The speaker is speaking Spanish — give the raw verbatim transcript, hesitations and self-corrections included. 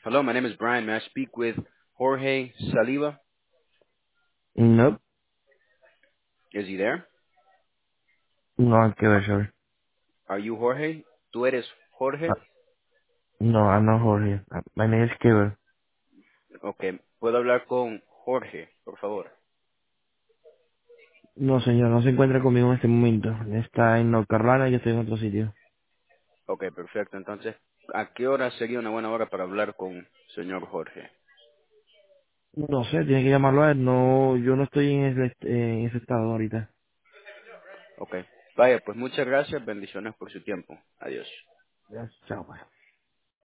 Hello, my name is Brian. May I speak with Jorge Saliva? No, Is he there? no, que ver, sorry. Are you Jorge? ¿Tú eres Uh, Jorge? no, I'm not Jorge. Uh, My name is Kiver. Okay. ¿Puedo hablar con Jorge, por favor? No, señor, no se encuentra conmigo en este momento. Está en North Carolina y yo estoy en otro sitio. Okay, perfecto. Entonces, ¿a qué hora sería una buena hora para hablar con señor Jorge? No sé, tiene que llamarlo a él. No, yo no estoy en ese, en ese estado ahorita. Okay. Vaya, pues muchas gracias. Bendiciones por su tiempo. Adiós. Ya, chao, pues.